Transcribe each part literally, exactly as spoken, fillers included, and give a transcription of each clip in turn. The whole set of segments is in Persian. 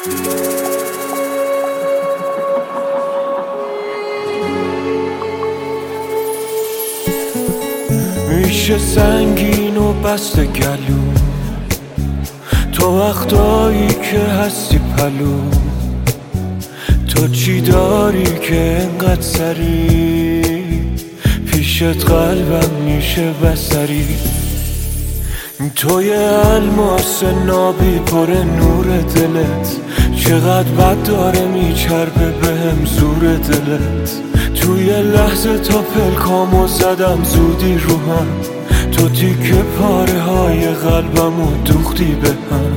میشه سنگین و بسته گلو تو وقتایی که هستی پلو، تو چی داری که انقدر سری پیشت قلبم میشه بسری. تو یه الماس نابی پر نور دلت، چقدر بد داره میچربه بهم زور دلت. توی لحظه تا پلکامو زدم زودی رو هم، تو تیکه پاره های قلبمو دوختی به هم.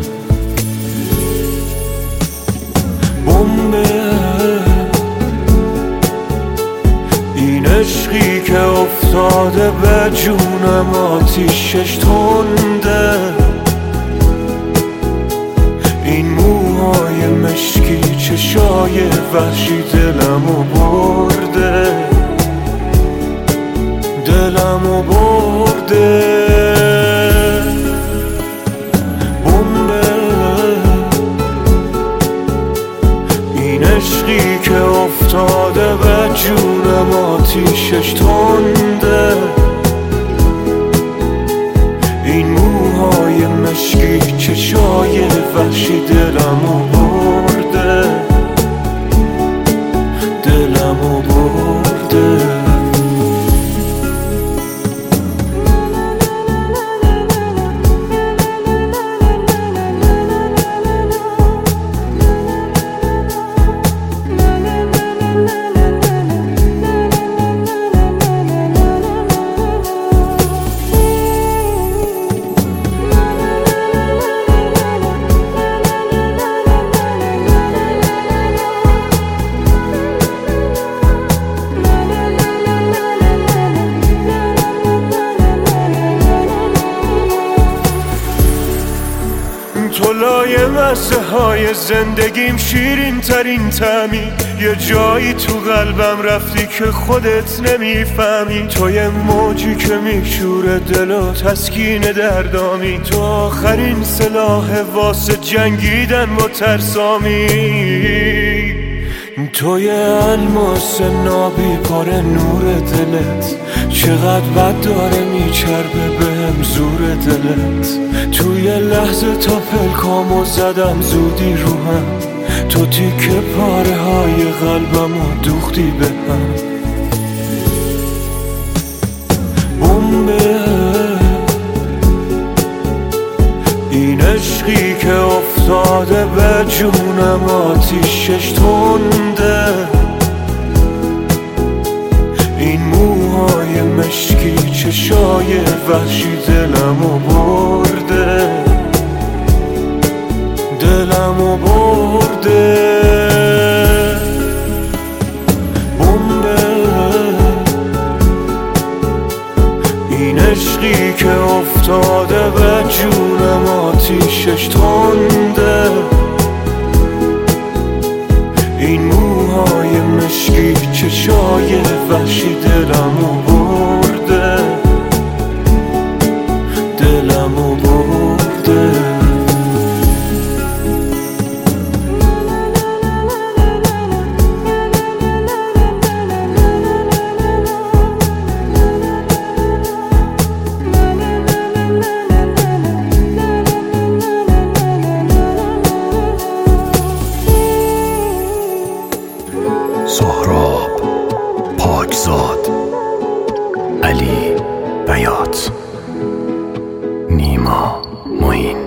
بمبه این عشقی که افتاده به جونم آتیشش تنده، این موهای مشکی چشای وحشی دلمو برده، دلمو برده. بمبه این عشقی که افتاده به جونم آتیشش تنده، این موهای مشکی چشای وحشی دلمو برده، دلمو برده. تو لایه مزه های زندگیم شیرین ترین طعمی، یه جایی تو قلبم رفتی که خودت نمیفهمی. تو یه موجی که میشوره دل و تسکین دردامی، تو آخرین سلاح واسه جنگیدن با ترسامی. تو یه الماس نابی پر نور دلت، چقدر بد داره میچربه بهم زور دلت. توی لحظه تا پلکامو زدم زودی رو هم، تو تیکه پاره های قلبمو دوختی به هم. بمبه این عشقی که افتاده به جونم آتیشش تنده، این موهای مشکی چشای وحشی دلمو برده، دلمو برده. بمبه این عشقی که افتاده به جونم آتیشش تنده، این موهای مشکی چشای وحشی دلمو برده، دلمو برده. سهراب پاکزاد، علی بیات، نیما معین.